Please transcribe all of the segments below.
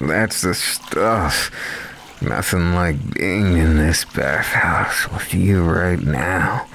That's the stuff. Nothing like being in this bathhouse with you right now.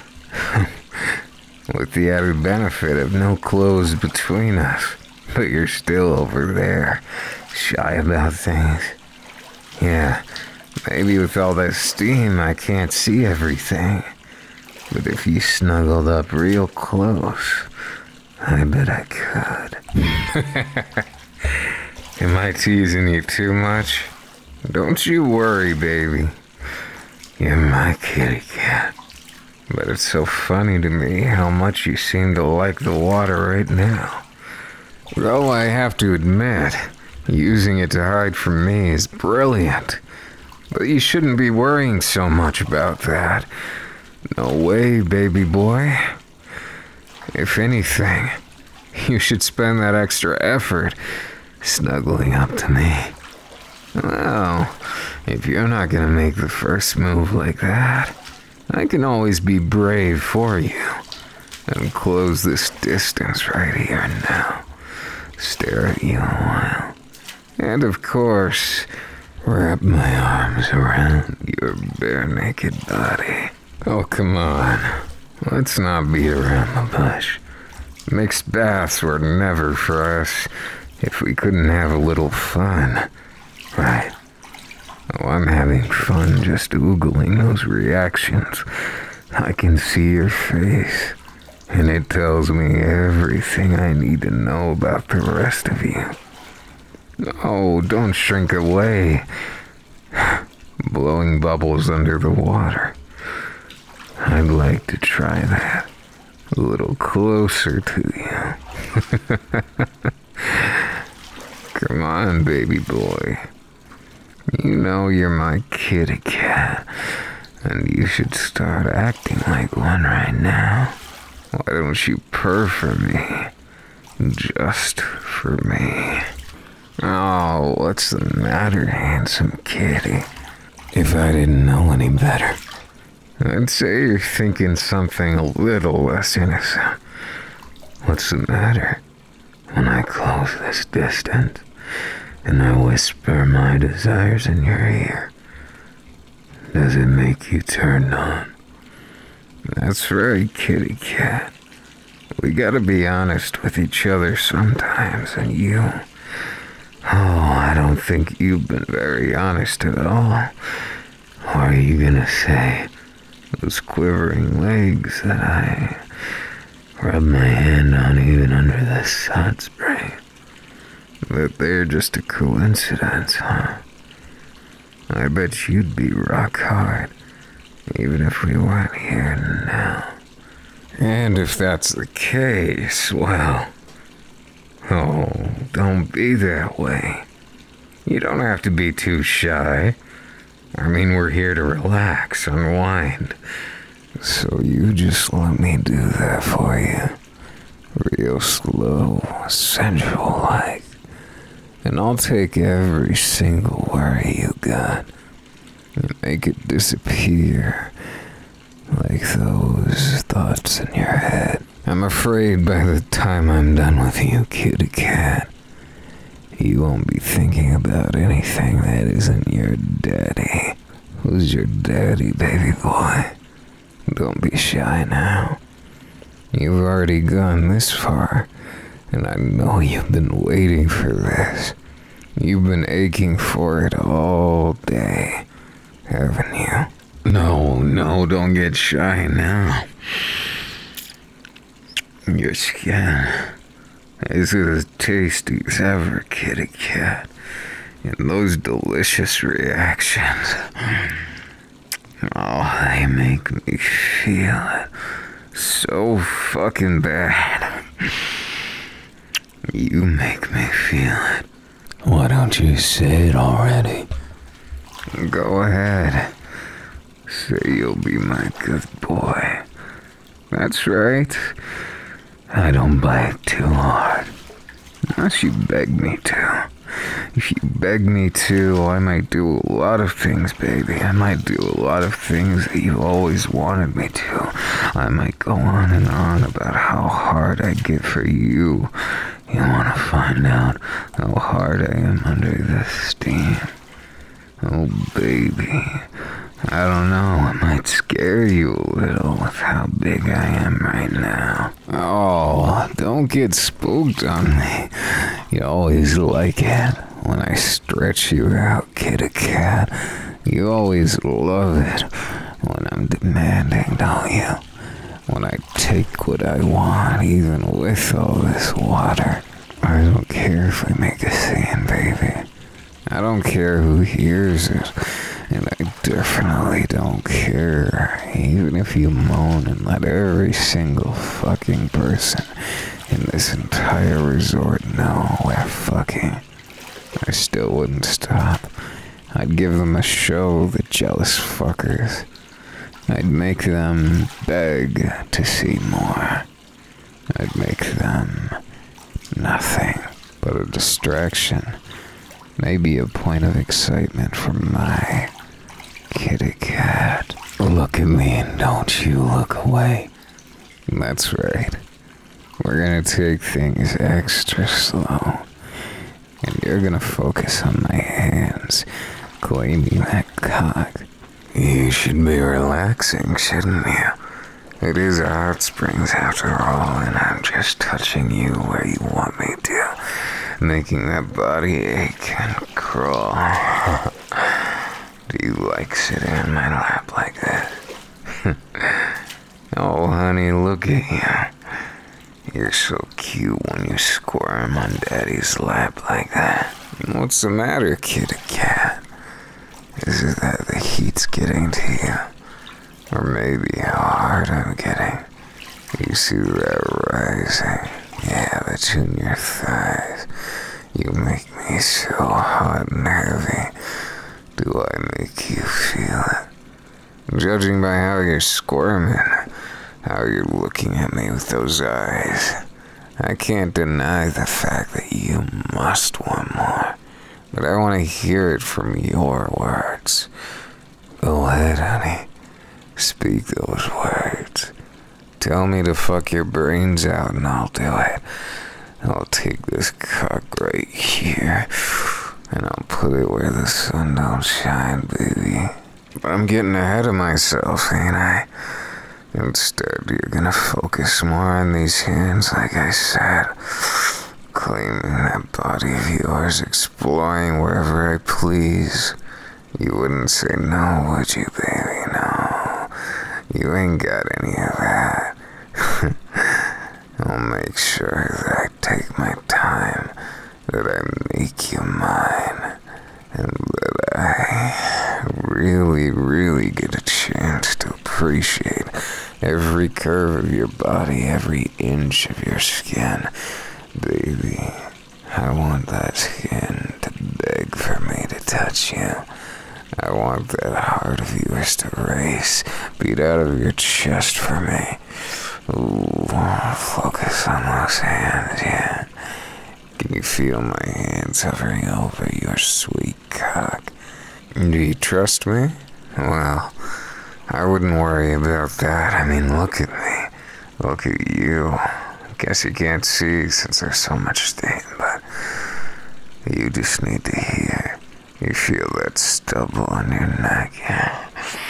With the added benefit of no clothes between us. But you're still over there, shy about things. Yeah, maybe with all that steam I can't see everything. But if you snuggled up real close, I bet I could. Am I teasing you too much? Don't you worry, baby. You're my kitty cat. But it's so funny to me how much you seem to like the water right now. Though I have to admit, using it to hide from me is brilliant. But you shouldn't be worrying so much about that. No way, baby boy. If anything, you should spend that extra effort snuggling up to me. Well, if you're not gonna make the first move like that, I can always be brave for you and close this distance right here and now. Stare at you a while. And of course, wrap my arms around your bare naked body. Oh, come on. Let's not beat around the bush. Mixed baths were never for us if we couldn't have a little fun. Right. Oh, I'm having fun just oogling those reactions. I can see your face, and it tells me everything I need to know about the rest of you. Oh, don't shrink away. Blowing bubbles under the water. I'd like to try that. A little closer to you. Come on, baby boy. You know you're my kitty cat, and you should start acting like one right now. Why don't you purr for me? Just for me. Oh, what's the matter, handsome kitty? If I didn't know any better, I'd say you're thinking something a little less innocent. What's the matter when I close this distance and I whisper my desires in your ear? Does it make you turned on? That's right, kitty cat. We gotta be honest with each other sometimes, and you... Oh, I don't think you've been very honest at all. Or are you gonna say those quivering legs that I rub my hand on even under this hot spring, that they're just a coincidence, huh? I bet you'd be rock hard, even if we weren't here now. And if that's the case, well... Oh, don't be that way. You don't have to be too shy. I mean, we're here to relax, unwind. So you just let me do that for you. Real slow, sensual-like. And I'll take every single worry you got and make it disappear like those thoughts in your head. I'm afraid by the time I'm done with you, kitty cat, you won't be thinking about anything that isn't your daddy. Who's your daddy, baby boy? Don't be shy now. You've already gone this far, and I know you've been waiting for this. You've been aching for it all day, haven't you? No, don't get shy now. Your skin is as tasty as ever, kitty cat. And those delicious reactions, oh, they make me feel it so fucking bad. You make me feel it. Why don't you say it already? Go ahead. Say you'll be my good boy. That's right. I don't bite too hard. Unless you beg me to. If you beg me to, I might do a lot of things, baby. I might do a lot of things that you've always wanted me to. I might go on and on about how hard I get for you You want to find out how hard I am under this steam? Oh, baby. I don't know, it might scare you a little with how big I am right now. Oh, don't get spooked on me. You always like it when I stretch you out, kitty cat. You always love it when I'm demanding, don't you? When I take what I want, even with all this water. I don't care if we make a scene, baby. I don't care who hears it. And I definitely don't care, even if you moan and let every single fucking person in this entire resort know we're fucking. I still wouldn't stop. I'd give them a show, the jealous fuckers. I'd make them beg to see more. I'd make them nothing but a distraction. Maybe a point of excitement for my kitty cat. Look at me and don't you look away. That's right. We're gonna take things extra slow. And you're gonna focus on my hands, claiming that cock. You should be relaxing, shouldn't you? It is a hot springs after all, and I'm just touching you where you want me to, making that body ache and crawl. Do you like sitting in my lap like this? Oh, honey, look at you. You're so cute when you squirm on Daddy's lap like that. What's the matter, kitty cat? Is it that the heat's getting to you? Or maybe how hard I'm getting? You see that rising? Yeah, that's in your thighs. You make me so hot and heavy. Do I make you feel it? Judging by how you're squirming, how you're looking at me with those eyes, I can't deny the fact that you must want more. But I want to hear it from your words. Go ahead, honey. Speak those words. Tell me to fuck your brains out and I'll do it. I'll take this cock right here and I'll put it where the sun don't shine, baby. But I'm getting ahead of myself, ain't I? Instead, you're gonna focus more on these hands, like I said. Claiming that body of yours, exploring wherever I please. You wouldn't say no, would you, baby? No. You ain't got any of that. I'll make sure that I take my time, that I make you mine, and that I really, really get a chance to appreciate every curve of your body, every inch of your skin. Baby, I want that skin to beg for me to touch you. I want that heart of yours to race, beat out of your chest for me. Ooh, focus on those hands, yeah. Can you feel my hands hovering over your sweet cock? Do you trust me? Well, I wouldn't worry about that. I mean, look at me. Look at you. Guess you can't see since there's so much stain, but you just need to hear. You feel that stubble on your neck, yeah?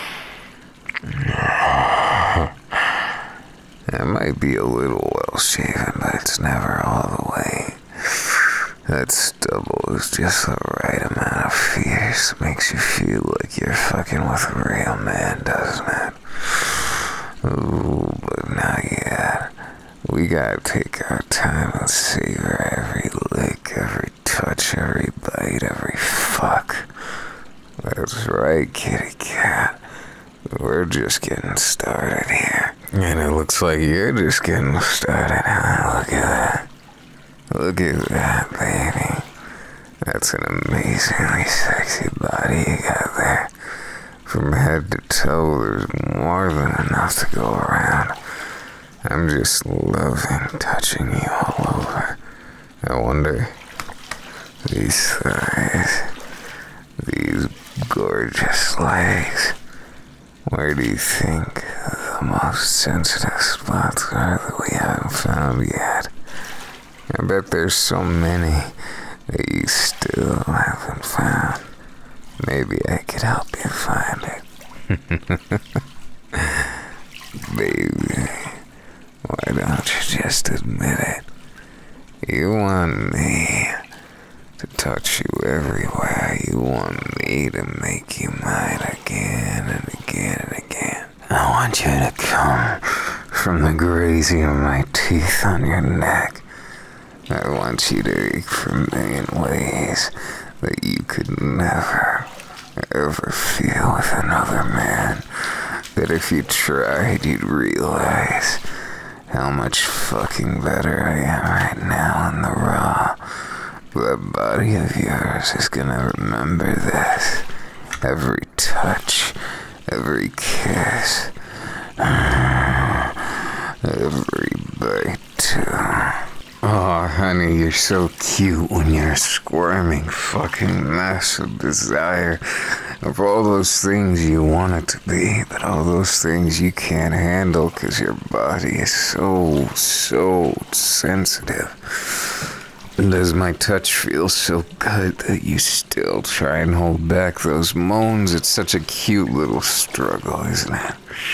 It might be a little well shaven, but it's never all the way. That stubble is just the right amount of fierce. Makes you feel like you're fucking with a real man, doesn't it? Ooh, but not yet. We gotta take our time and savor every lick, every touch, every bite, every fuck. That's right, kitty cat. We're just getting started here. And it looks like you're just getting started, huh? Look at that. Look at that, baby. That's an amazingly sexy body you got there. From head to toe, there's more than enough to go around. I'm just loving touching you all over. I wonder, these thighs, these gorgeous legs, where do you think the most sensitive spots are that we haven't found yet? I bet there's so many that you still haven't found. Maybe I could help you find it. Baby, why don't you just admit it? You want me to touch you everywhere. You want me to make you mine again and again and again. I want you to come from the grazing of my teeth on your neck. I want you to ache for me in ways that you could never, ever feel with another man. That if you tried, you'd realize how much fucking better I am right now in the raw. That body of yours is gonna remember this. Every touch, every kiss, every bite too. Oh, honey, you're so cute when you're a squirming fucking mess of desire. Of all those things you want it to be, but all those things you can't handle because your body is so sensitive. And does my touch feel so good that you still try and hold back those moans? It's such a cute little struggle, isn't it?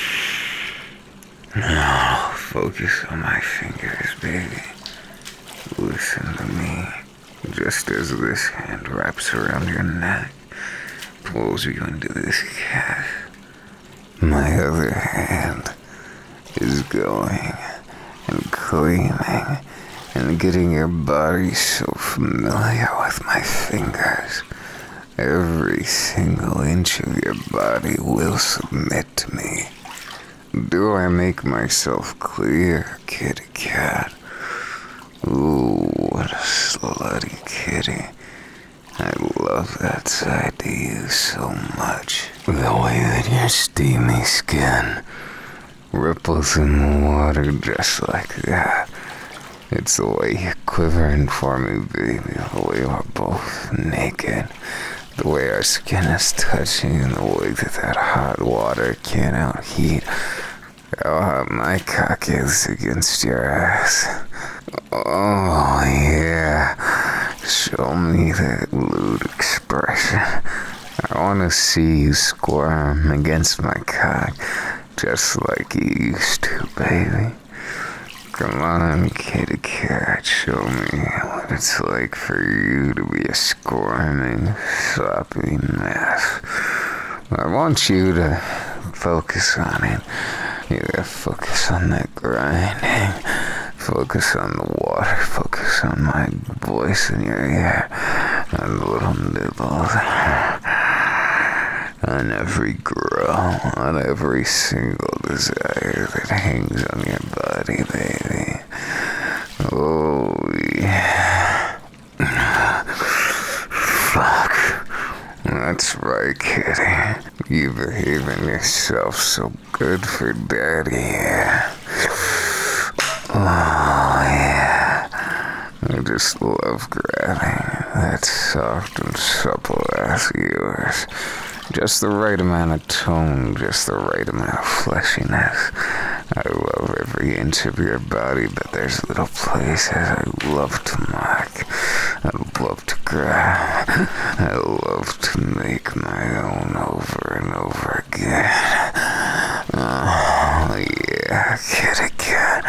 Now, focus on my fingers, baby. Listen to me. Just as this hand wraps around your neck, pulls you into this calf, my other hand is going and cleaning and getting your body so familiar with my fingers. Every single inch of your body will submit to me. Do I make myself clear, kitty cat? Ooh, what a slutty kitty. I love that side to you so much. The way that your steamy skin ripples in the water just like that. It's the way you're quivering for me, baby. The way we're both naked. The way our skin is touching and the way that hot water can't outheat how hot my cock is against your ass. Oh, yeah. Show me that lewd expression. I want to see you squirm against my cock just like you used to, baby. Come on, kitty cat, show me what it's like for you to be a squirming, sloppy mess. I want you to focus on it. You gotta focus on that grinding. Focus on the water. Focus on my voice in your ear. On the little nibbles. On every growl. On every single desire that hangs on your body, baby. Oh, yeah. Fuck. That's right, kitty. You behaving yourself so good for daddy, yeah. Oh, yeah. I just love grabbing that soft and supple ass of yours. Just the right amount of tone, just the right amount of fleshiness. I love every inch of your body, but there's little places I love to mark. I love to grab. I love to make my own over and over again. Oh, yeah, kitty cat.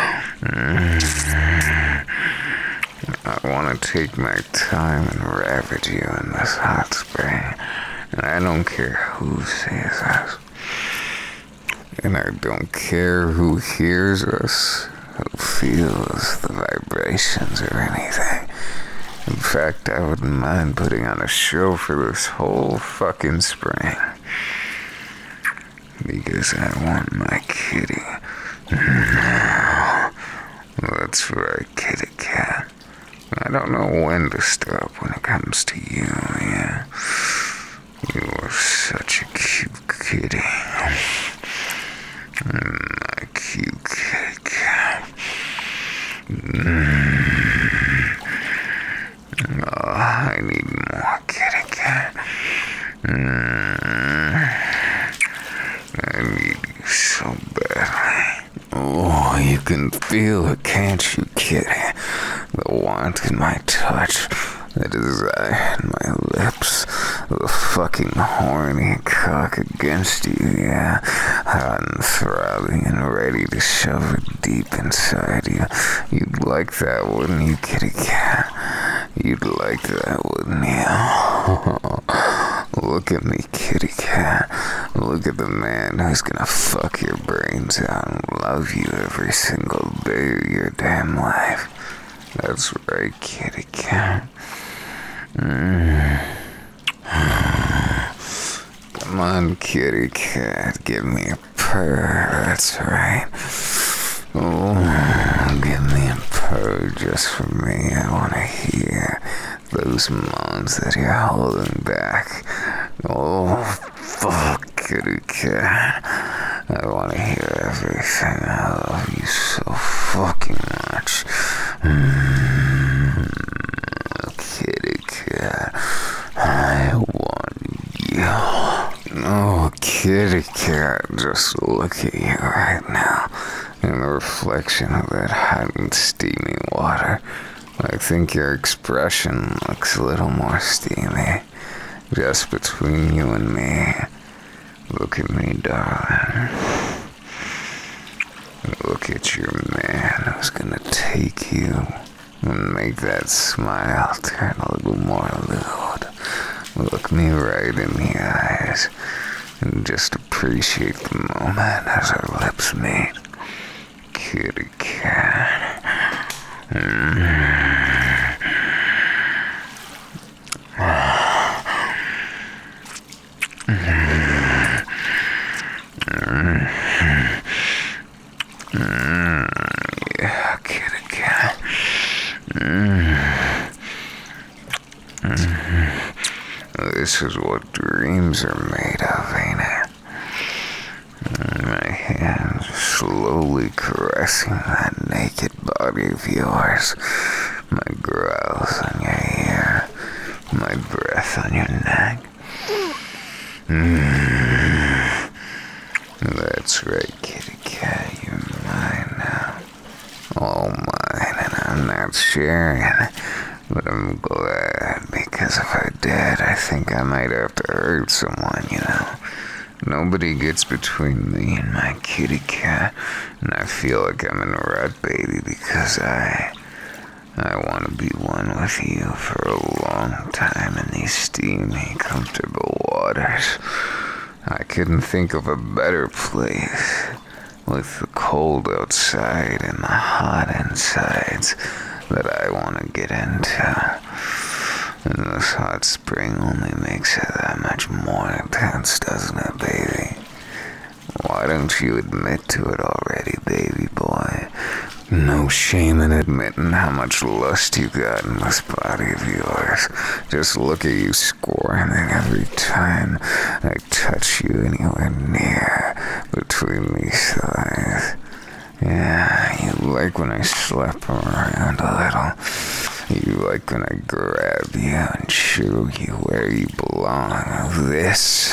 I want to take my time and ravage you in this hot spring. And I don't care who sees us. And I don't care who hears us, who feels the vibrations or anything. In fact, I wouldn't mind putting on a show for this whole fucking spring. Because I want my kitty. That's right, kitty cat. I don't know when to stop when it comes to you, yeah. You are such a cute kitty. My cute kitty cat. Oh, I need more kitty cat. I need you so badly. Oh, you can feel it, can't you, kitty? The want in my touch, the desire in my lips, the fucking horny cock against you, yeah, hot and throbbing and ready to shove it deep inside you. You'd like that, wouldn't you, kitty cat? You'd like that, wouldn't you? Look at me, kitty cat. Look at the man who's gonna fuck your brains out and love you every single day of your damn life. That's right, kitty cat. Come on, kitty cat, give me a purr, that's right. Oh, give me a purr just for me. I want to hear those moans that you're holding back. Oh, fuck, kitty cat. I want to hear everything. I love you so fucking much. Kitty cat, I want you. Oh, kitty cat, just look at you right now. In the reflection of that hot and steamy water, I think your expression looks a little more steamy. Just between you and me. Look at me, darling. Look at your man who's gonna take you and make that smile turn a little more lewd. Look me right in the eyes and just appreciate the moment as our lips meet. Kitty cat. Yeah, kitty cat. This is what dreams are made of, ain't it? My hands slowly caressing that naked body of yours. My growls on your ear. My breath on your neck. That's right, kitty cat, you're mine now. All mine, and I'm not sharing. But I'm glad, because if I did, I think I might have to hurt someone, you know. Nobody gets between me and my kitty cat, and I feel like I'm in a rut, baby, because I want to be one with you for a long time in these steamy, comfortable waters. I couldn't think of a better place, with the cold outside and the hot insides, that I want to get into. And this hot spring only makes it that much more intense, doesn't it, baby? Why don't you admit to it already, baby boy? No shame in admitting how much lust you got in this body of yours. Just look at you squirming every time I touch you anywhere near between these thighs. Yeah, you like when I slap around a little. You like when I grab you and show you where you belong. This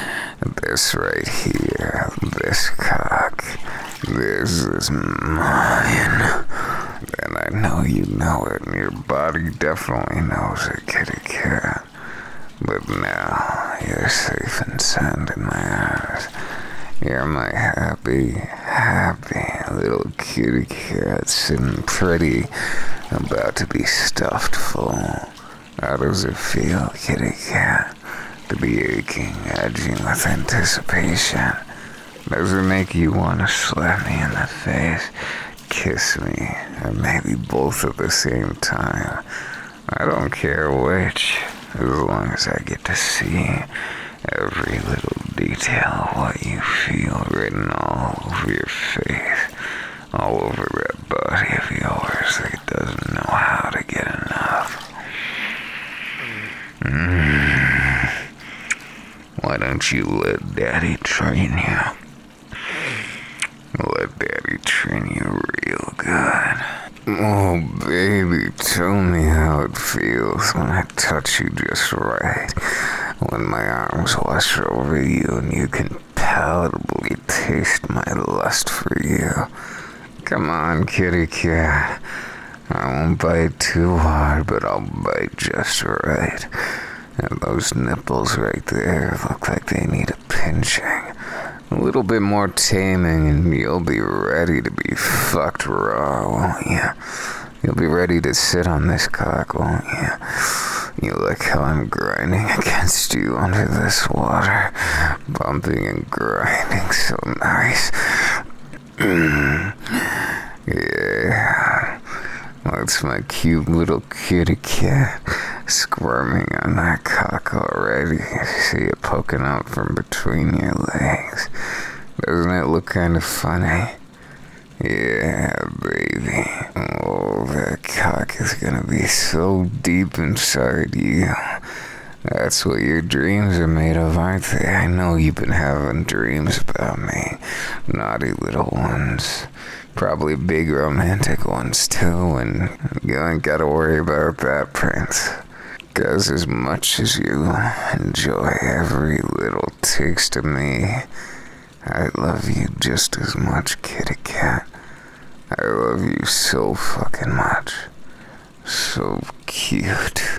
right here, this cock, this is mine. And I know you know it, and your body definitely knows it, kitty cat. But now, you're safe and sound in my arms. You're my happy little kitty cat sitting pretty, about to be stuffed full. How does it feel, kitty cat, to be aching, edging with anticipation? Does it make you want to slap me in the face, kiss me, or maybe both at the same time? I don't care which, as long as I get to see every little detail of what you feel written all over your face, all over that body of yours that doesn't know how to get enough. Why don't you let Daddy train you? Let Daddy train you real good. Oh, baby, tell me how it feels when I touch you just right. When my arms wash over you and you can palatably taste my lust for you. Come on, kitty cat. I won't bite too hard, but I'll bite just right. And those nipples right there look like they need a pinching. A little bit more taming and you'll be ready to be fucked raw, won't you? You'll be ready to sit on this cock, won't you? You like how I'm grinding against you under this water. Bumping and grinding so nice. Yeah. That's my cute little kitty cat squirming on that cock already. See it poking out from between your legs. Doesn't it look kind of funny? Yeah, baby. Oh, that cock is gonna be so deep inside you. That's what your dreams are made of, aren't they? I know you've been having dreams about me. Naughty little ones. Probably big romantic ones too, and you ain't gotta worry about that, Prince. 'Cause as much as you enjoy every little taste of me, I love you just as much, kitty cat. I love you so fucking much. So cute.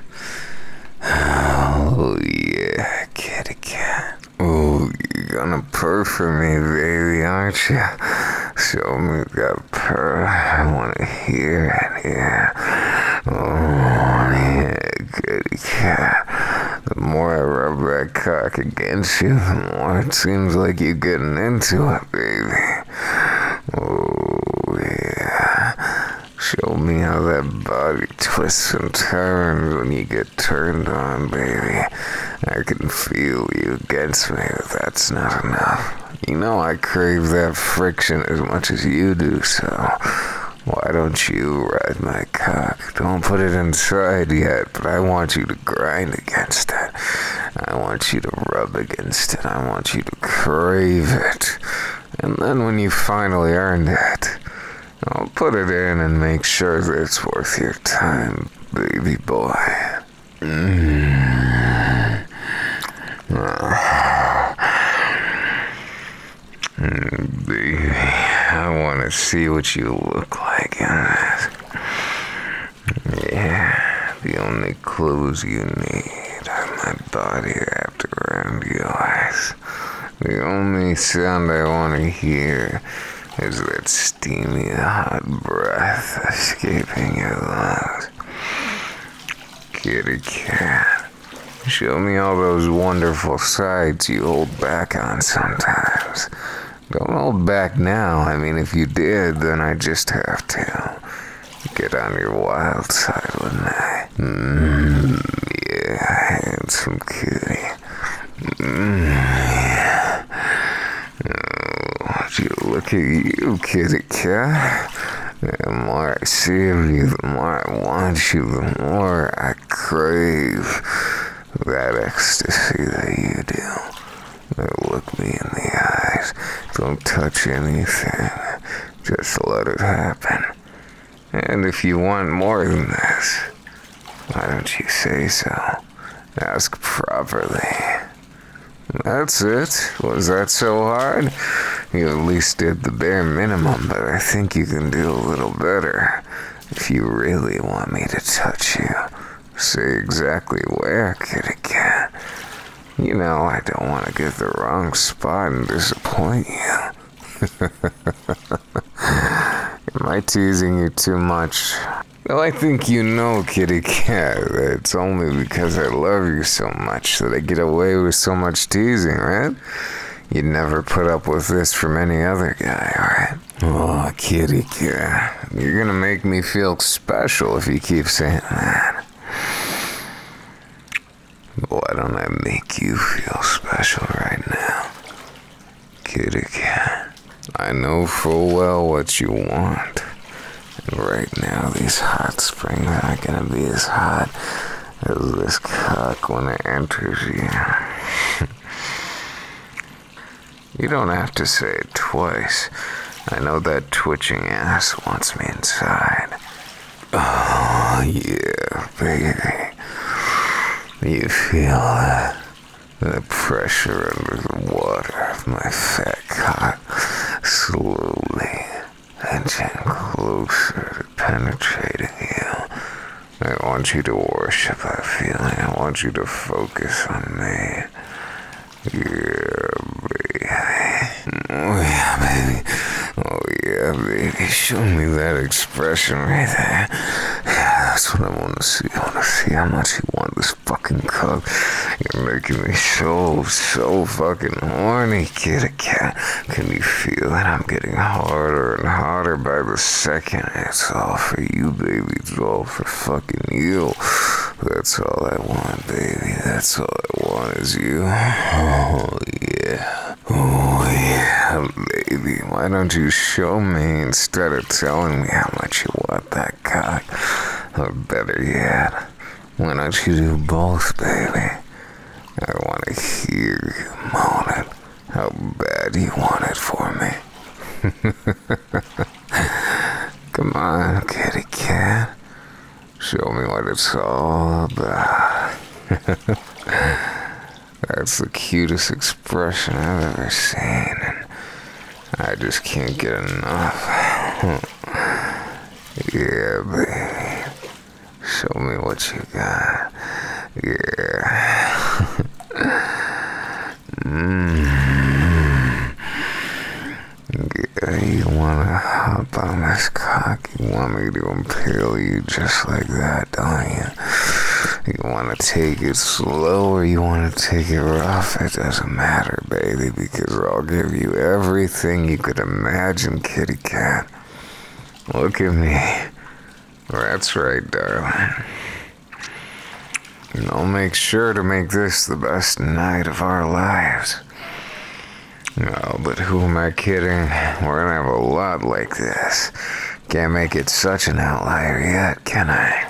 Oh yeah, kitty cat. Oh, you're gonna purr for me, baby, aren't you? Show me that purr. I wanna hear it, yeah. Oh, yeah, kitty cat. The more I rub that cock against you, the more it seems like you're getting into it, baby. Oh, yeah. Show me how that body twists and turns when you get turned on, baby. I can feel you against me, but that's not enough. You know I crave that friction as much as you do, so why don't you ride my cock? Don't put it inside yet, but I want you to grind against it. I want you to rub against it. I want you to crave it. And then when you finally earned it, I'll put it in and make sure that it's worth your time, baby boy. Baby, I want to see what you look like in this. Yeah, the only clothes you need are my body wrapped around yours. The only sound I want to hear is that steamy, hot breath escaping your lungs. Kitty cat, show me all those wonderful sides you hold back on sometimes. Don't hold back now. I mean, if you did, then I just have to get on your wild side, wouldn't I? Yeah, handsome kitty. Yeah. Oh, look at you, kitty cat. The more I see of you, the more I want you, the more I crave that ecstasy that you do. Look me in the eyes. Don't touch anything. Just let it happen. And if you want more than this, why don't you say so? Ask properly. That's it. Was that so hard? You at least did the bare minimum, but I think you can do a little better. If you really want me to touch you, say exactly where, kitty cat. You know, I don't want to get the wrong spot and disappoint you. Am I teasing you too much? Well, I think you know, kitty cat, that it's only because I love you so much that I get away with so much teasing, right? You'd never put up with this from any other guy, right? Oh, kitty cat, you're gonna make me feel special if you keep saying that. Why don't I make you feel special right now? Kitty cat, I know full well what you want. And right now, these hot springs aren't gonna be as hot as this cock when it enters you. You don't have to say it twice. I know that twitching ass wants me inside. Oh, yeah, baby. You feel that? The pressure under the water of my fat cock slowly edging closer to penetrating you. I want you to worship that feeling. I want you to focus on me. Yeah, baby. Oh, yeah, baby. Oh, yeah, baby. Show me that expression right there. Yeah, that's what I want to see. I want to see how much you want this fucking cock. You're making me so fucking horny, kitty cat. Can you feel that? I'm getting harder and harder by the second. It's all for you, baby. It's all for fucking you. That's all I want, baby. That's all I want is you. Oh, yeah. Oh, yeah, baby. Why don't you show me instead of telling me how much you want that cock? Or better yet, why don't you do both, baby? I want to hear you moan it. How bad you want it for me. Come on, kitty cat. Show me what it's all about. That's the cutest expression I've ever seen, and I just can't get enough. Yeah, baby. Show me what you got. Yeah. Yeah, you wanna hop on this cock? You want me to impale you just like that, don't you? You wanna take it slow or you wanna take it rough? It doesn't matter, baby, because I'll give you everything you could imagine, kitty cat. Look at me. That's right, darling. And I'll make sure to make this the best night of our lives. No, but who am I kidding? We're gonna have a lot like this. Can't make it such an outlier yet, can I?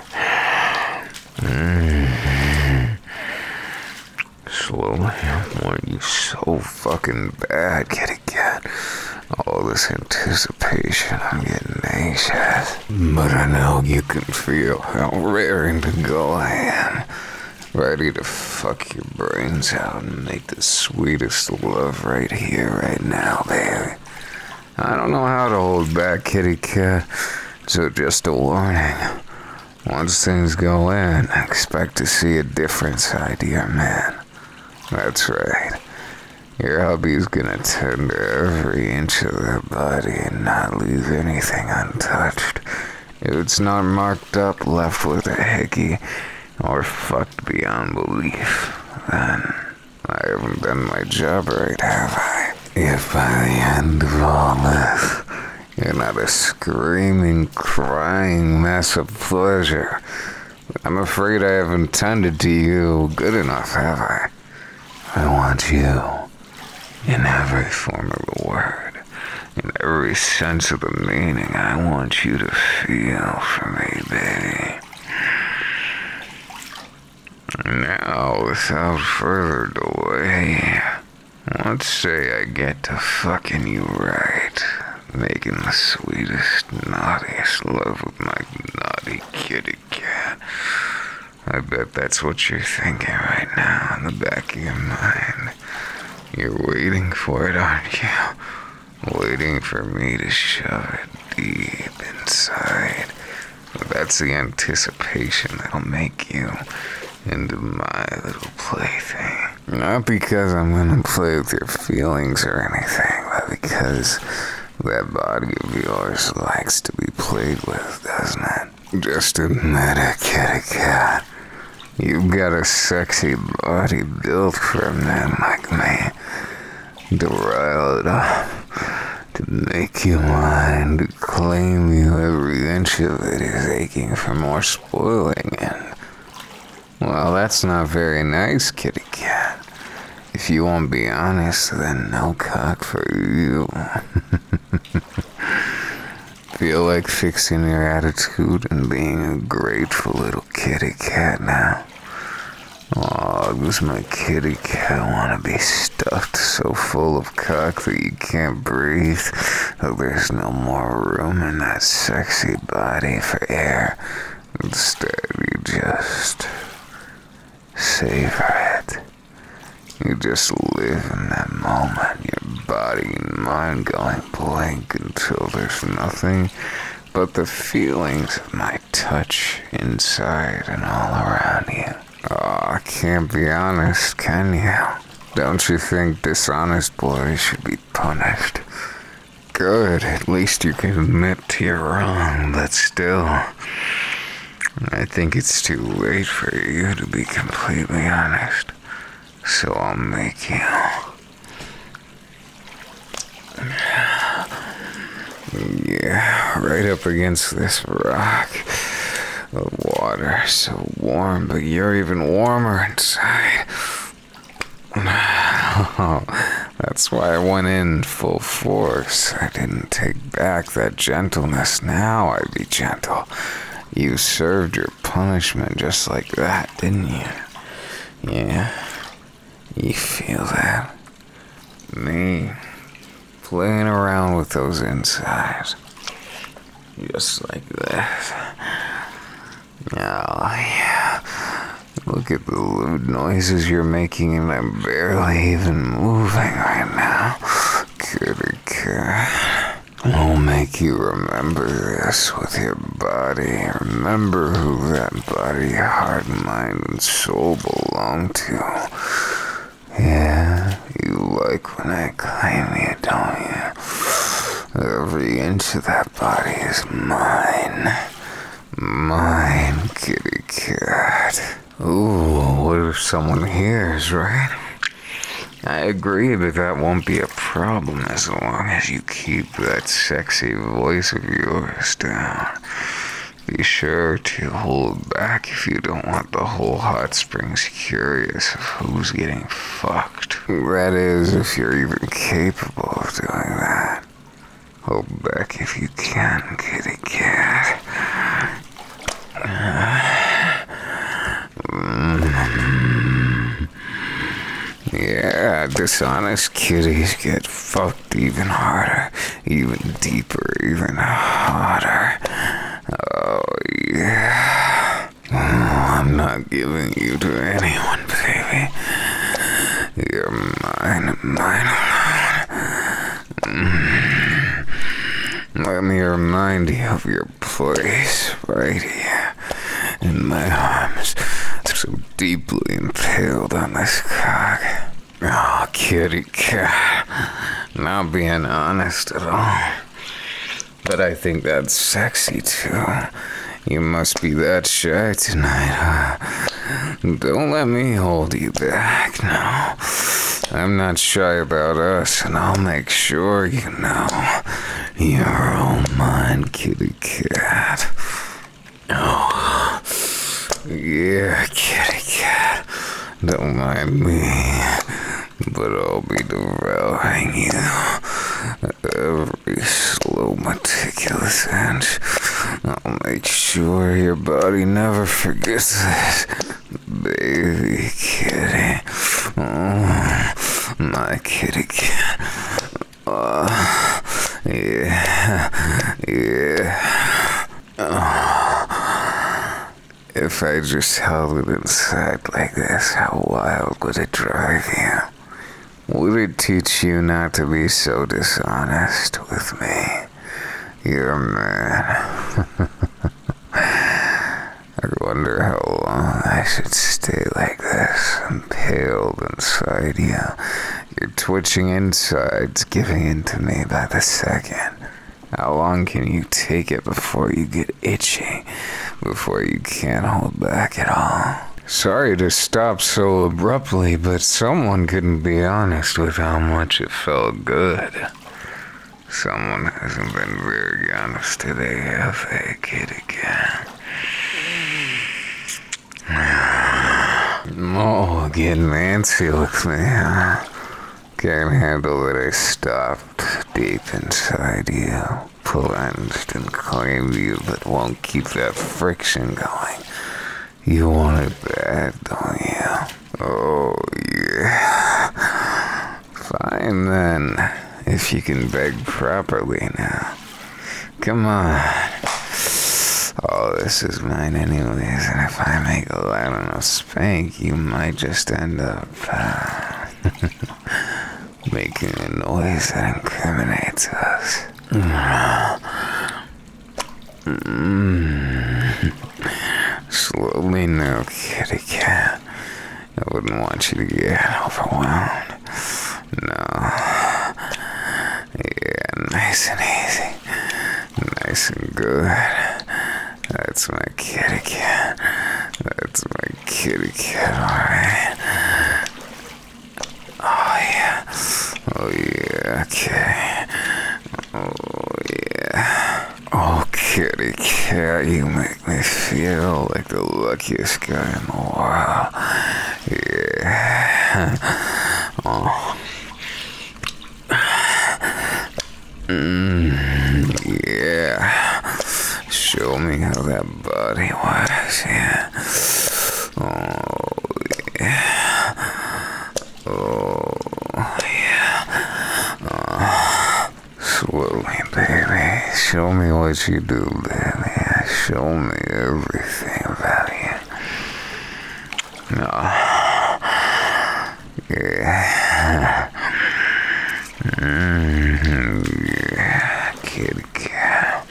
Slowly, I want you so fucking bad, kitty cat. All this anticipation, I'm getting anxious. But I know you can feel how raring to go I am. Ready to fuck your brains out and make the sweetest love right here, right now, baby. I don't know how to hold back, kitty cat, so just a warning. Once things go in, expect to see a different side to your man. That's right. Your hubby's gonna tend to every inch of their body and not leave anything untouched. If it's not marked up, left with a hickey, or fucked beyond belief, then I haven't done my job right, have I? If by the end of all this, you're not a screaming, crying mess of pleasure, I'm afraid I haven't tended to you good enough, have I? I want you, in every form of the word, in every sense of the meaning. I want you to feel for me, baby. Now, without further delay, let's say I get to fucking you right, making the sweetest, naughtiest love with my naughty kitty cat. I bet that's what you're thinking right now in the back of your mind. You're waiting for it, aren't you? Waiting for me to shove it deep inside. That's the anticipation that'll make you into my little plaything. Not because I'm gonna play with your feelings or anything, but because that body of yours likes to be played with, doesn't it? Just admit it, kitty cat. You've got a sexy body built for a man like me. To rile it up, to make you mine, to claim you. Every inch of it is aching for more spoiling, and well, that's not very nice, kitty cat. If you won't be honest, then no cock for you. Feel like fixing your attitude and being a grateful little kitty cat now. Oh, does my kitty cat want to be stuffed so full of cock that you can't breathe? That there's no more room in that sexy body for air. Instead, you just savor it. You just live in that moment, your body and mind going blank until there's nothing but the feelings of my touch inside and all around you. Oh, I can't be honest, can you? Don't you think dishonest boys should be punished? Good, at least you can admit to you're wrong, but still, I think it's too late for you to be completely honest. So I'll make you. Yeah, right up against this rock. The water so warm, but you're even warmer inside. That's why I went in full force. I didn't take back that gentleness. Now I'd be gentle. You served your punishment just like that, didn't you? Yeah? You feel that? Me playing around with those insides. Just like this. Oh, yeah. Look at the lewd noises you're making, and I'm barely even moving right now. Kitty cat. I'll make you remember this with your body. Remember who that body, heart, mind, and soul belong to. Yeah, you like when I claim you, don't you? Every inch of that body is mine. Mine, kitty cat. Ooh, what if someone hears, right? I agree that won't be a problem as long as you keep that sexy voice of yours down. Be sure to hold back if you don't want the whole hot springs curious of who's getting fucked. That is, if you're even capable of doing that. Hold back if you can, kitty cat. Yeah, dishonest kitties get fucked even harder, even deeper, even hotter. Oh, yeah. Oh, I'm not giving you to anyone, baby. You're mine, mine alone. Let me remind you of your place right here in my arms, so deeply impaled on this cock. Oh, kitty cat. Not being honest at all. But I think that's sexy too. You must be that shy tonight, huh? Don't let me hold you back, no. I'm not shy about us, and I'll make sure you know. You're all mine, kitty cat. Oh, yeah, kitty cat. Don't mind me, but I'll be devouring you. Every slow, meticulous inch. I'll make sure your body never forgets this. Baby kitty. Oh, my kitty cat. Yeah. Yeah. Oh. If I just held it inside like this, how wild would it drive you? Would it teach you not to be so dishonest with me? You're a man. I wonder how long I should stay like this, impaled inside you. Your twitching insides giving in to me by the second. How long can you take it before you get itchy? Before you can't hold back at all? Sorry to stop so abruptly, but someone couldn't be honest with how much it felt good. Someone hasn't been very honest today, have they, kitty cat? Oh, getting antsy with me, huh? Can't handle that I stopped deep inside you, plunged and claimed you, but won't keep that friction going. You want it bad, don't you? Oh, yeah. Fine then, if you can beg properly now. Come on. All this is mine anyways, and if I make a loud enough spank, you might just end up making a noise that incriminates us. Slowly now, kitty cat. I wouldn't want you to get overwhelmed. No. Yeah, nice and easy. Nice and good. That's my kitty cat. That's my kitty cat, alright. Oh yeah. Oh yeah, okay. Oh yeah. Oh kitty cat, you make me feel like the luckiest guy in the world. Yeah. Oh. Yeah. Show me how that body works, yeah. Oh, yeah. Oh, yeah. Slowly, baby. Show me what you do, baby. Show me everything about you. No. Yeah. Yeah, kitty cat.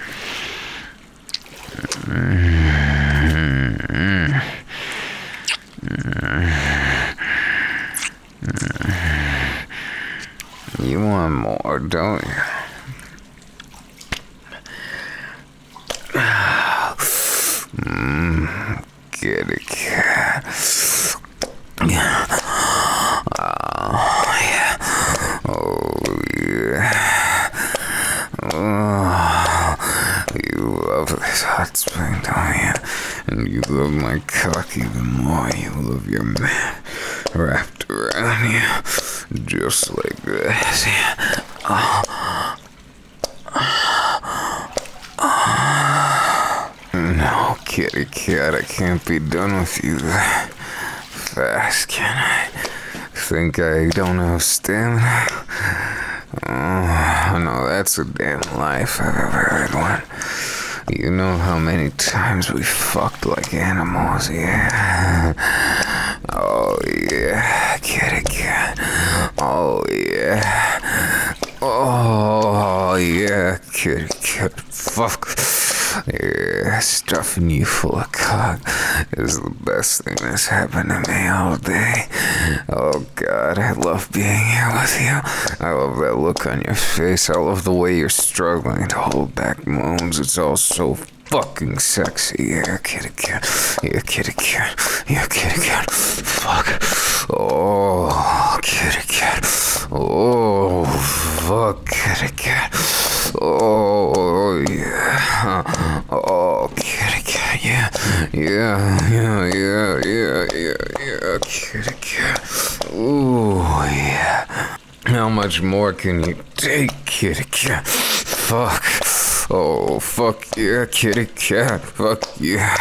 You want more, don't you? Kitty cat. Yeah. Oh, yeah. Oh, yeah. Oh, you love this hot spring, don't you? And you love my cock even more. You love your man wrapped around you, just like this. Yeah. Oh. No, kitty cat, I can't be done with you that fast, can I? Think I don't have stamina? Oh, no, that's a damn lie if I've ever heard one. You know how many times we fucked like animals, yeah? Oh, yeah, kitty cat. Oh, yeah. Oh, yeah, kitty cat. Fuck. Yeah, stuffing you full of cock is the best thing that's happened to me all day. Oh God, I love being here with you. I love that look on your face. I love the way you're struggling to hold back moans. It's all so fucking sexy. Yeah, kitty cat. Yeah, kitty cat. Yeah, kitty cat. Fuck. Oh, kitty cat. Oh, fuck, kitty cat. Oh, yeah. Oh, kitty cat. Yeah, yeah, kitty cat. Ooh, yeah. How much more can you take, kitty cat? Fuck. Oh, fuck yeah, kitty cat. Fuck yeah.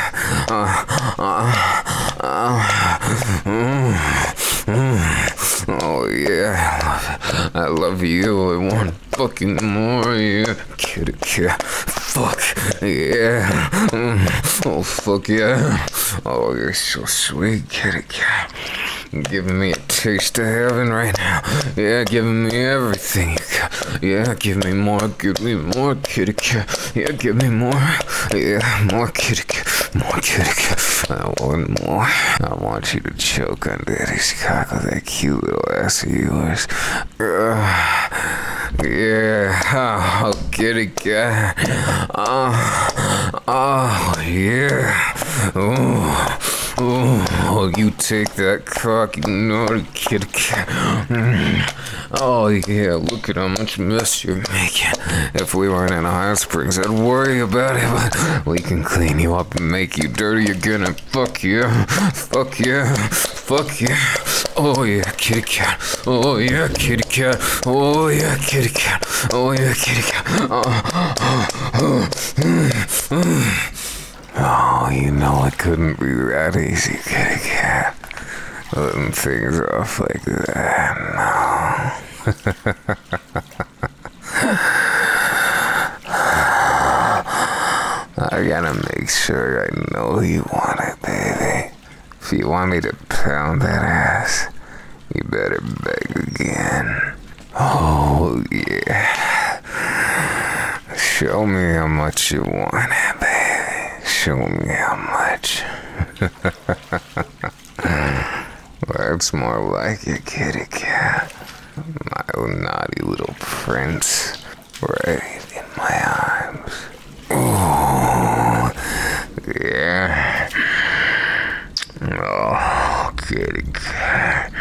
Oh yeah, I love you. I want fucking more. Yeah, kitty cat. Fuck yeah. Oh fuck yeah. Oh, you're so sweet, kitty cat. Giving me a taste of heaven right now. Yeah, giving me everything you got. Yeah, give me more, kitty cat. Yeah, give me more. Yeah, more kitty cat. More kitty cat. I want more. I want you to choke on daddy's cock with that cute little ass of yours. Yeah, oh, kitty cat. Oh, yeah. Oh, you take that cock, you naughty kitty cat. Oh, yeah, look at how much mess you're making. If we weren't in hot springs, I'd worry about it, but we can clean you up and make you dirty again, and fuck yeah. Fuck yeah. Fuck yeah. Oh, yeah, kitty cat. Oh, yeah, kitty cat. Oh, yeah, kitty cat. Oh, yeah, kitty cat. Oh, you know it couldn't be that easy, kitty cat. Letting things off like that, no. I gotta make sure I know you want it, baby. If you want me to pound that ass, you better beg again. Oh, yeah. Show me how much you want it, baby. show me how much. That's more like it, kitty cat. My naughty little prince, right in my arms. Oh, yeah. Oh, kitty cat.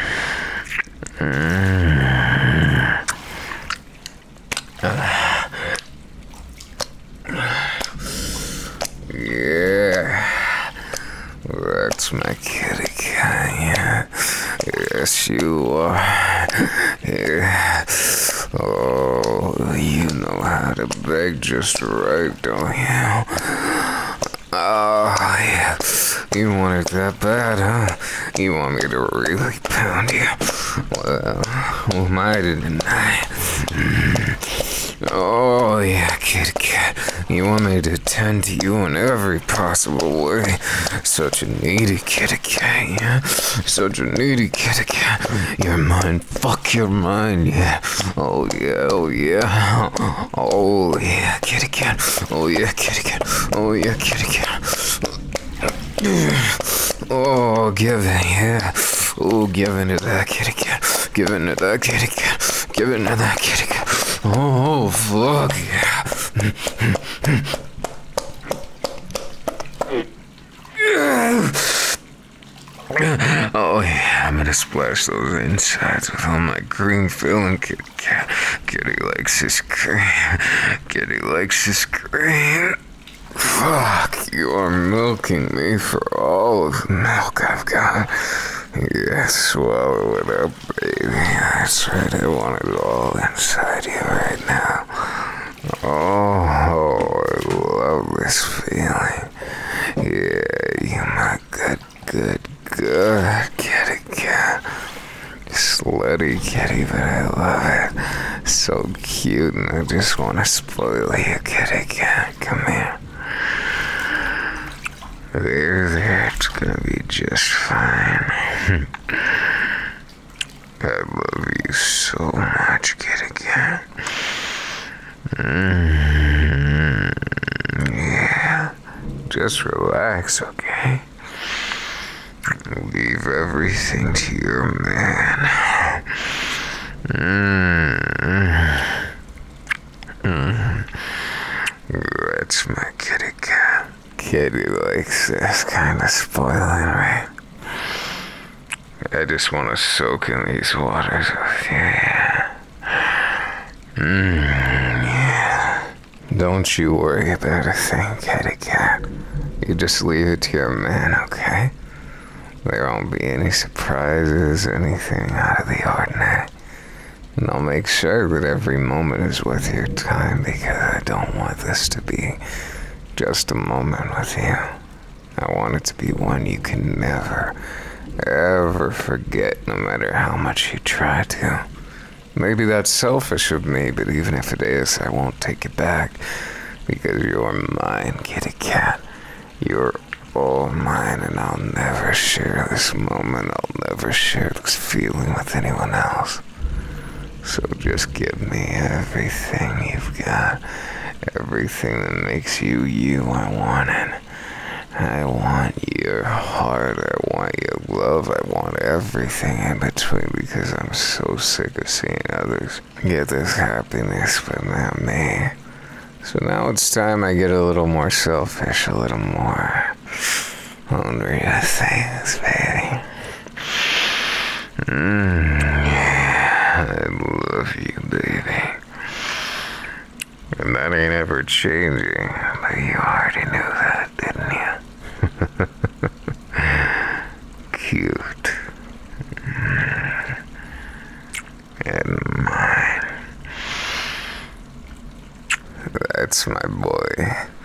Yeah. That's my kitty cat, yeah. Yes, you are. Yeah. Oh, you know how to beg just right, don't you? Oh, yeah. You want it that bad, huh? You want me to really pound you? Well, who am I to deny? Oh, yeah, kitty cat. You want me to tend to you in every possible way. Such a needy kitty cat, yeah? Such a needy kitty cat. You're mine. Fuck, you're mine, yeah. Oh, yeah, oh, yeah. Oh, yeah, kitty cat. Oh, yeah, kitty cat. Oh, yeah, kitty cat. Oh, give it, yeah. Oh, give into that kitty cat. Give into that kitty cat. Give into that kitty cat. Oh, fuck, yeah. Oh, yeah, I'm gonna splash those insides with all my green filling, kitty cat. Kitty likes this green. Kitty likes this green. Fuck, you are milking me for all of the milk I've got. Yeah, swallow it up, baby. That's right, I want it all inside you right now. Oh, I love this feeling. Yeah, you my good kitty cat. Slutty kitty, but I love it. So cute, and I just want to spoil you, kitty cat. Come here. There, it's gonna be just fine. I love you so much, kitty cat. Yeah, just relax, okay? Leave everything to your man. That's my kitty cat. Kitty likes this kind of spoiling, right? I just want to soak in these waters with you, yeah. Yeah. Don't you worry about a thing, kitty cat. You just leave it to your man, okay? There won't be any surprises, anything out of the ordinary. And I'll make sure that every moment is worth your time because I don't want this to be just a moment with you. I want it to be one you can never, ever forget, no matter how much you try to. Maybe that's selfish of me, but even if it is, I won't take it back because you're mine, kitty cat. You're all mine, and I'll never share this moment. I'll never share this feeling with anyone else. So just give me everything you've got. Everything that makes you you. I want it. I want your heart. I want your love. I want everything in between because I'm so sick of seeing others get this happiness, but not me. So now it's time I get a little more selfish, a little more hungry to things, baby. Yeah, I love you, baby. And that ain't ever changing, but you already knew that, didn't you? Cute. And mine. That's my boy.